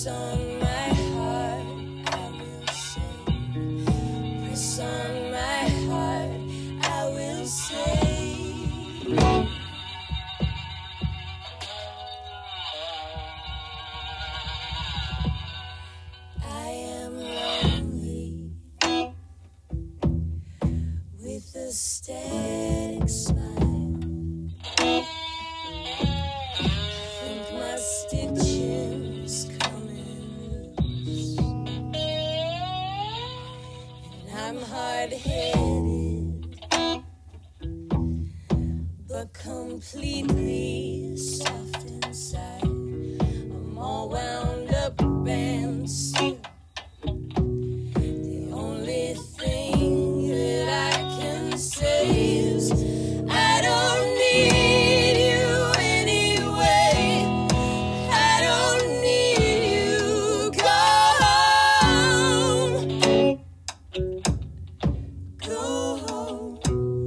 on my heart, I will say. Press on my heart, I will say. I am lonely with a static smile. Think my stitches coming loose, and I'm hard-headed, but completely soft inside. I'm all wound up and still. The only thing that I can say is I don't need you anyway. I don't need you. Go home.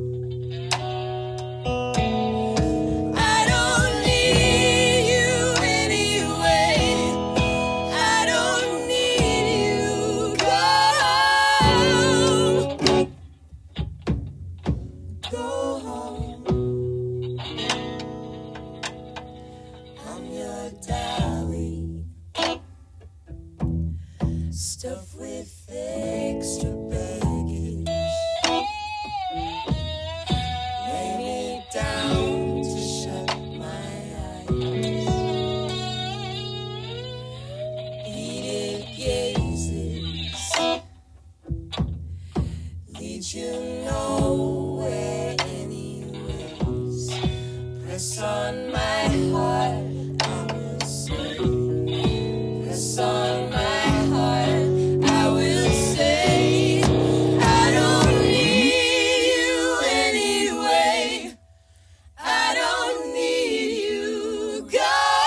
I don't need you anyway. I don't need you. Go home. I'm your dolly, stuffed with extra baggage. Lay me down to shut my eyes. Beaded gazes lead you nowhere anyways. Press on my heart, I will say. Press on my heart, I will say. I don't need you anyway. I don't need you. Go.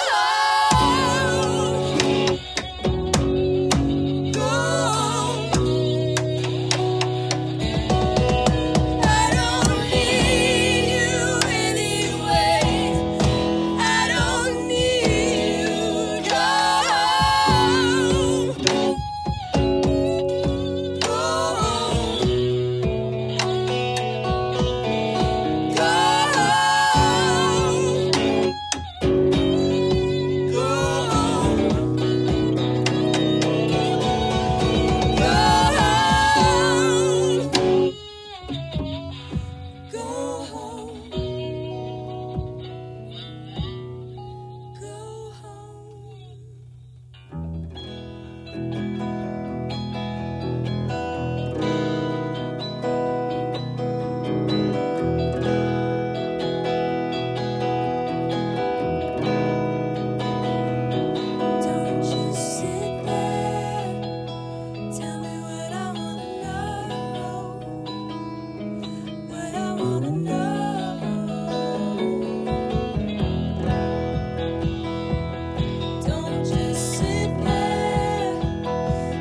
I don't need you anyway. I don't need you. Don't just sit there. Tell me what I wanna know. What I wanna know. Don't just sit there.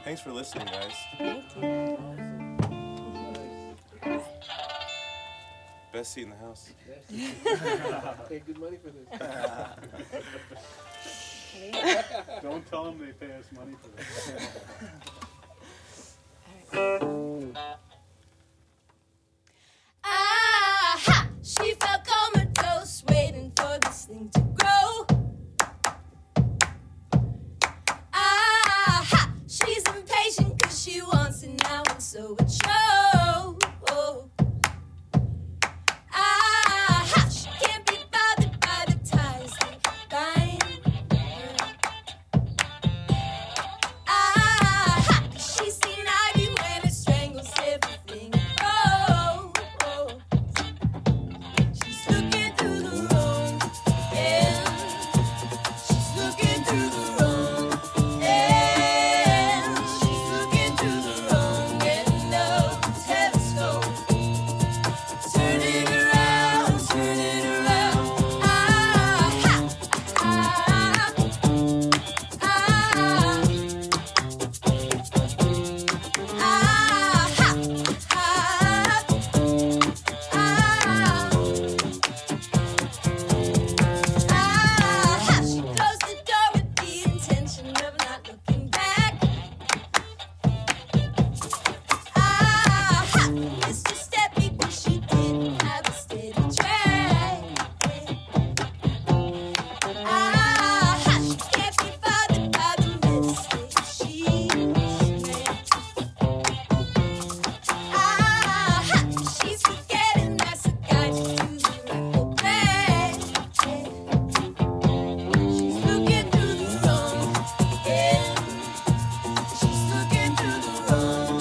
Thanks for listening, guys. Thank you. Best seat in the house. Pay good money for this. Don't tell them they pay us money for this. Aha! She felt comatose, waiting for this thing to grow. Aha! She's impatient 'cause she wants it now, and so it shows. Aha! She can't be bothered by the ties that bind her. Aha! 'Cause she's seen ivy when it strangles everything. Oh, she's looking through the wrong end. She's looking through the wrong end. She's looking through the wrong end of the telescope. Turn it around, turn it around. Aha! She closed the door with the intention of not looking back. Missed a step because she didn't have a steady track. She can't be bothered by the mistakes she's made. She's forgetting that's a guide to the right plan. She's looking through the wrong end. She's looking through the wrong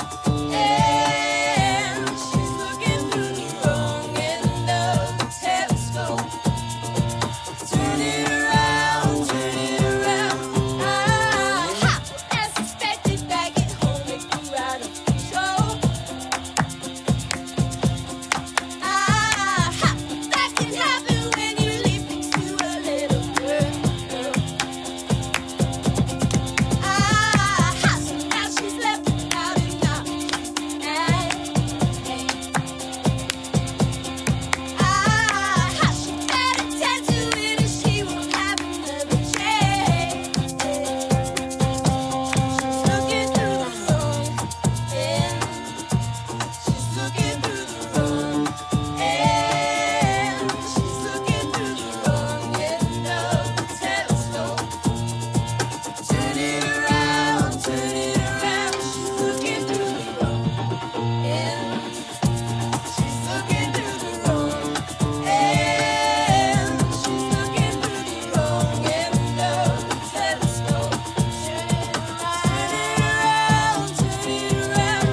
end. She's looking through the wrong end of the telescope. Turn it around, turn it around. As expected, back at home, it grew out of control. That can happen when you leave next to a little girl. So now she's left without an option. She better tend to it or she won't have another chance. She's looking through the wrong end. She's looking through the wrong end. She's looking through the wrong end of the telescope. Turn it around, turn it around. She's looking through the wrong end. She's looking through the wrong end. She's looking through the wrong end of the telescope. Turn it around, turn it around.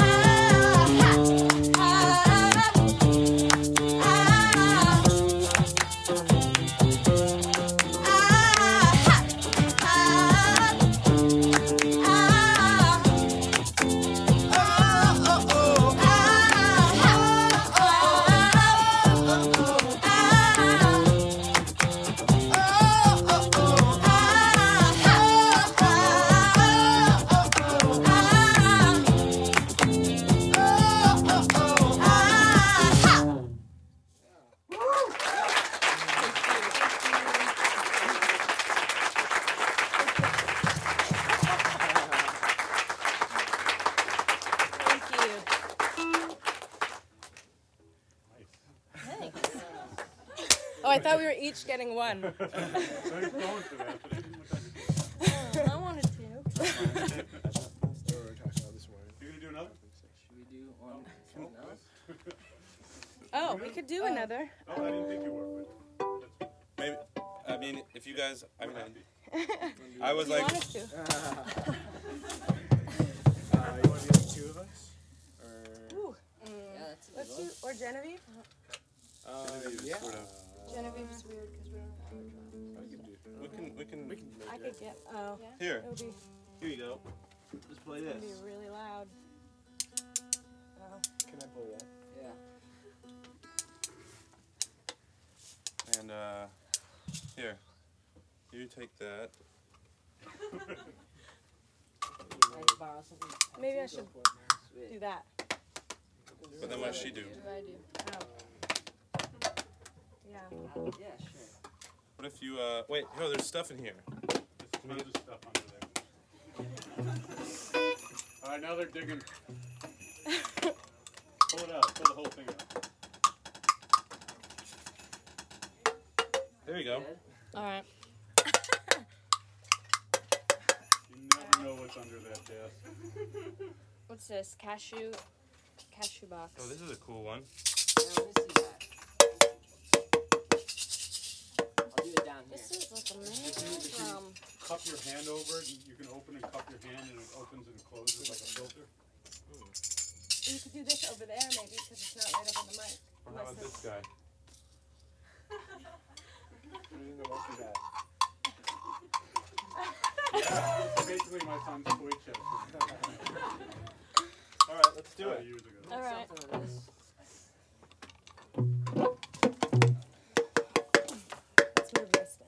Oh, I thought we were each getting one. So he's going for that, but I didn't look at it. I wanted to. You're gonna do another? Should we do something else? Oh, we could do another. Oh, I didn't think you were, but Maybe. I mean, if you guys. I was You like. want us to? You want to do the two of us? Ooh. Yeah, that's Let's do, or Genevieve? yeah. Sort of. Genevieve's weird because we don't have We can. I could get, oh. Here. It would be, Here you go. Just play it'd this. be really loud. Oh. Can I play that? Yeah. And here. You take that. Maybe I should do that. But then what she do? What do I do? Yeah. Yeah, sure. What if you, wait, no, there's stuff in here. There's tons of stuff under there. Alright, now they're digging. Pull it out. Pull the whole thing out. There you go. Good. All right. You never know what's under that desk. What's this? Cashew box. Oh, this is a cool one. Now, let me see that. I'll do it down here. This is like a If man you cup your hand over it, you can open and cup your hand and it opens and closes like a filter. You could do this over there maybe because it's not right up on the mic. Or how about this guy? Basically my son's toy chest. Alright, let's do it. Years ago. All right. Something of this. Let's move this then.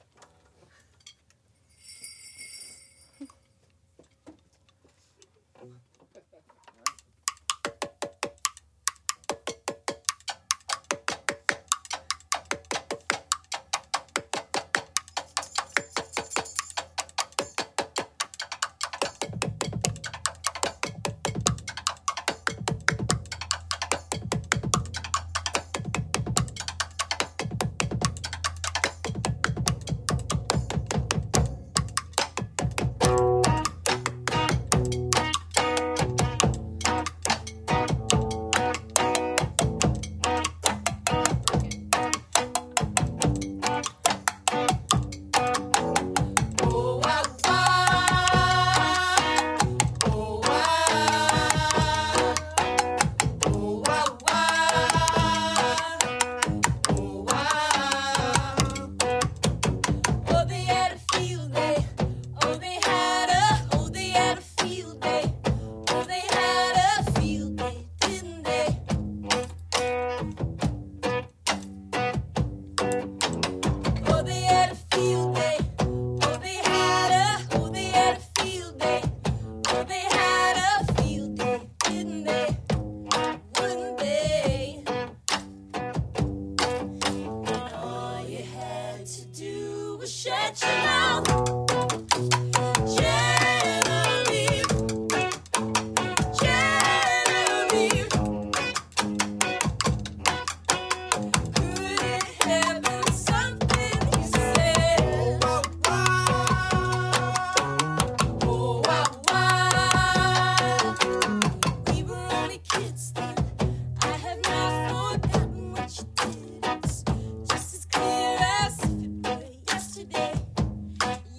Shut your mouth. Genevieve. Genevieve. Could it have been something he said? Oh, why? We were only kids then. I have not forgotten what you did. It's just as clear as if it were yesterday.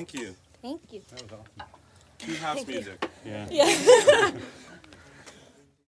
Thank you. Thank you. That was awesome. Two house music. Yeah. Yeah.